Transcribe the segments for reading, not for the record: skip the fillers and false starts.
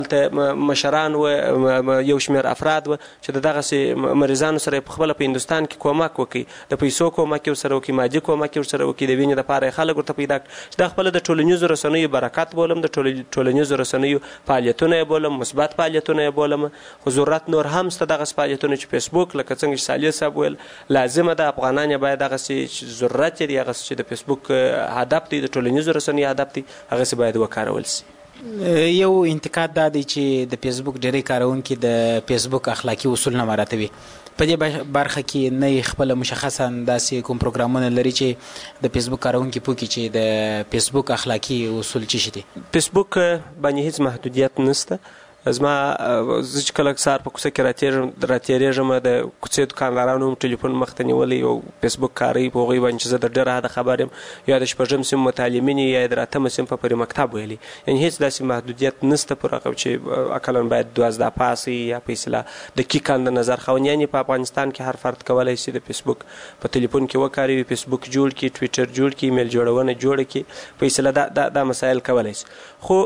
مشران و یو شمېر افراد و چې د دغسې مریضانو سره په خپله په هندوستان کې کومک وکړي، د پیسو کومک یې ورسره وکړي، مادي کومک یې ورسره وکړي، د وینې دپاره یې خلک ورته پیدا کړي. چې دا خپله د ټولنیزو رسنیو برکت بولم، د ټولنیزو رسنیو فعالیتونه یې بولم، مثبت فعالیتونه یې بولم. خو ضرورت نور هم شته دغسې فعالیتونه چې فیسبوک لکه څنګه چې صالح صاحب ویل لازمه ده افغانان یې باید دغسې ضرورت یې دی هغسې چې د فیسبوک هدف دی، د ټولنیزو رسنیو هدف دی، هغسې باید وکارول شي. یو انتقاد دا دی چې د فیسبوک ډېری کاروونکي د فیسبوک اخلاقي اصول نه مراعتوي. په دې برخه کې نه خپله مشخصا داسې کوم پروګرامونه لري چې د فیسبوک کاروونکي پوه کړي چې د فیسبوک اخلاقي اصول څه شي دي؟ فیسبوک باندې هیڅ محدودیت نشته. زما زه چې کله سهار په کوڅه کې راتېرېږم د کوڅې دوکاندارانو هم ټلیفون مخ ته نیولی او فیسبوک کاروي، په هغوی باندې چې زه د ډېره حده خبر یم، یا د شپږم صنف متعلمین یا د اتمه صنف په مکتب ویلي. یعنې هېڅ داسې محدودیت نشته پر هغه چې اقلا باید 12 پاس یا په اصطلاح دقیقا د نظر خاوند. یعنې په افغانستان کې هر فرد کولی شي د فیسبوک په تلیفون کې وکاروي، فیسبوک جوړ کړي، ټویټر جوړ کړي، ایمیل جوړونه جوړه کړي، په اصطلاح دا مسایل کولی شي. خو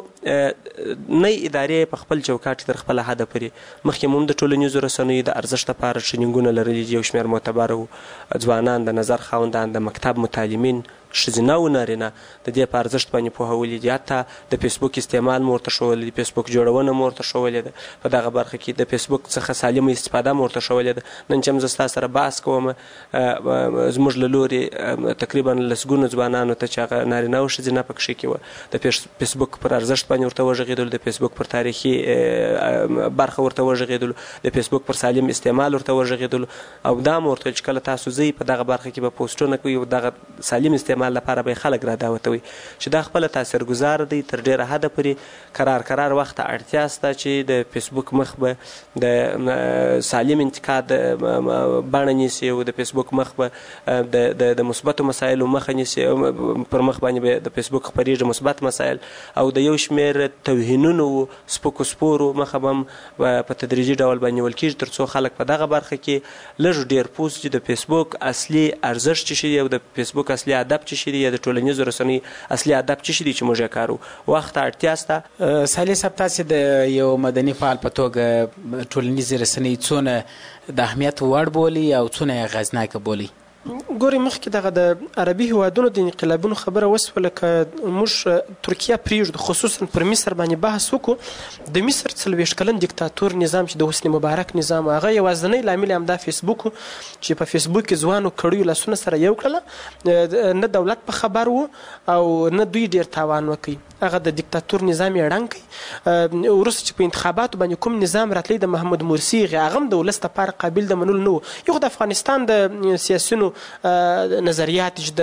نه ادارې په خپل چوکاټ تر خپله حده پورې مخکې مو هم د ټولنیزو رسنیو د ارزښت لپاره ټرینینګونه لرلي دي. یو شمېر معتبره ځوانان د نظر خاوندان د مکتب متعلمین ښځینه و نارینه د دې په ارزښت باندې پوهولي دي. حتی د فیسبوک استعمال مو ورته ښودلی دي، فیسبوک جوړونه مو ورته ښودلې ده، په دغه برخه کې د فیسبوک څخه سالمه استفاده مو ورته ښودلې ده. نن چې هم زه ستا سره بحث کوم زموږ له لورې تقریبا لسګونو ځوانانو ته چې هغه نارینه او ښځینه پکښې کې وه د فیسبوک پر ارزښت باندې ورته وغږېدلو، د فیسبوک پر تاریخي برخه ورته وغږېدلو، د فیسبوک پر سالم استعمال ورته وغږېدلو. او دا مو ورته چې کله تاسو ځئ په دغه برخه کې به پوسټونه کوئ او دغه سالم استعمال لپاره به خلک را دعوتوي چې دا خپله تاثیرګذار دی. تر ډېره حده پورې قرار وخت اړتیا شته چې د فیسبوک مخ به د سالم انتقاد بڼه نیسي او د فیسبوک مخ به د مثبتو مسایلو مخه نیسي، پر مخ باندې به د فیسبوک خپرېږي مثبت مسایل، او د یو شمېر توهینونو سپکو سپورو مخه به هم په تدریجي ډول باندې نیول کېږي تر څو خلک په دغه برخه کې لږ ډېر پوه شي چې د فیسبوک اصلي ارزښت څه شي دی او د فیسبوک اصلي هدف څه شي دی، یا د ټولنیزو رسنیو اصلي هدف څه شي دی چې موږ یې کارو. وخت اړتیا شته. صالح صاحب، تاسې د یو مدني فعال په توګه ټولنیزې رسنۍ څونه د اهمیت وړ بولي او څونه یې اغېزناکه بولي؟ ګورې مخکې دغه د عربي هیوادونو د انقلابونو خبره وسوله که موږ ترکیه پرېږدو، خصوصا پر مصر باندې بحث وکړو. د مصر 40 کلن دیکتاتور نظام چې د حسني مبارک نظام، هغه یوازینی لامل همدا فیسبوک چې په فیسبوک کې ځوانو کړیو لاسونه سره یو کړله، نه دولت په خبر و او نه دوی ډېر تاوان وکړي. هغه د دیکتاتور نظام یې ړنګ کړي. وروسته چې په انتخاباتو باندې کوم نظام راتلی د محمد مرسي هغه هم د ولس لپاره قابل د منلو نه و. یو د افغانستان د سیاسیونو نظریات چې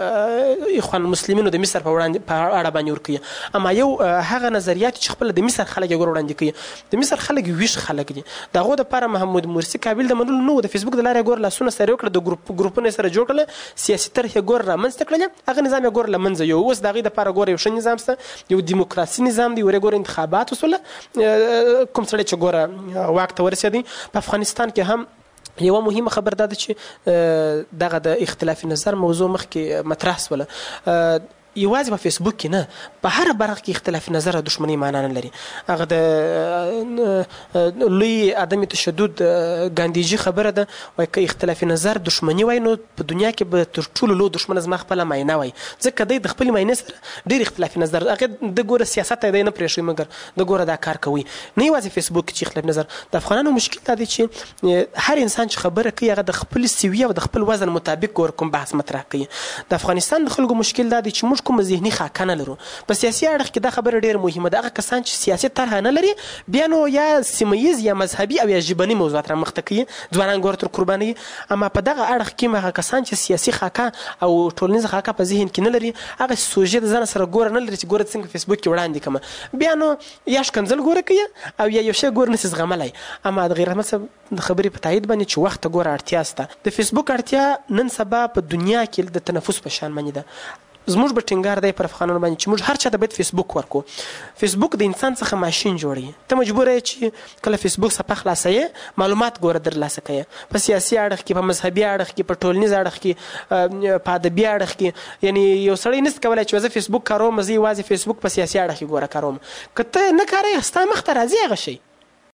د اخوان المسلمینو د مصر په اړه باندې ورکوي، اما یو هغه نظریات چې خپله د مصر خلک یې ګور وړاندې کوي. د مصر خلک ویښ خلک دي، د هغو دپاره محمد مرسي قابل د منلو نه و. د فیسبوک د لارې ګور لاسونه سره وکړه، د ګروپونه یې سره جوړ کړله، سیاسي طرح یې ګور رامنځته کړلې، هغه نظام یې ګور له منځه یو. اوس د هغې دپاره ګوره یو ښه نظام شته، یو دیموکراسي نظام دی، ورې ګوره انتخابات وسوله، کوم سړی چې ګوره واک ته ورسېدی. په افغانستان کې هم یوه مهمه خبر دا ده چې دغه د اختلاف نظر موضوع مخکې مطرح سوله. یوازې په فیسبوک کې نه، په هره برخه کې اختلاف نظر او دښمنۍ معنا نه لري. هغه د لوی عدم تشدد ګاندیجي خبره ده، وایي که اختلاف نظر دښمني وای نو په دنیا کې به تر ټولو لوی دښمن زما خپله معاینه وای، ځکه دی د خپلې معاینې سره ډېر اختلاف نظر، هغې د ګوره سیاست دی نه پرېښوي، مګر د ګوره دا کار کوي. نه یوازې فیسبوک کې چې اختلاف نظر، د افغانانو مشکل دا دی چې هر انسان چې خبره کوي هغه د خپل سویې او د خپل وزن مطابق ګوره کوم بحث مطرح کوي. د افغانستان د خلکو مشکل دا دی چې موږ کوم ذهني خاکه نه لرو. په سیاسي اړخ کې دا خبره ډېره مهمه ده. هغه کسان چې سیاسي طرحه نه لري بیا نو یا سیمه ییز یا مذهبي او یا ژبني موضوعات رامخته کوي، ځوانان ګوره تر قربانوي. اما په دغه اړخ کې هغه کسان چې سیاسي خاکه او ټولنیزه خاکه په ذهن کې نه لري، هغه سوژې د ځان سره ګوره نه لري چې ګوره څنګه فیسبوک کې وړاندې کړمه، بیا نو یا ښکنځل ګوره کوي او یا یو شی ګوره نسي زغملی. اما د غیر احمد صاحب د خبرې په تایید باندې چې وخت ګوره اړتیا شته. د فیسبوک اړتیا نن سبا په دنیا کې د تنفس په شان باندې ده. زموږ به ټینګار دی پر افغانانو باندې چې موږ هر چا ته باید فیسبوک ورکو. فیسبوک د انسان څخه ماشین جوړوي. ته مجبور یې چې کله فیسبوک صفحه خلاصوې معلومات ګوره درلاسه کوې، په سیاسي اړخ کې، په مذهبي اړخ کې، په ټولنیز اړخ کې، په ادبي اړخ کې. یعنی یو سړی نشي کولی چې زه فیسبوک کاروم زه یوازې فیسبوک په سیاسي اړخ کې ګوره کاروم. که ته نه کاروې ستا مخ ته راځي هغه شی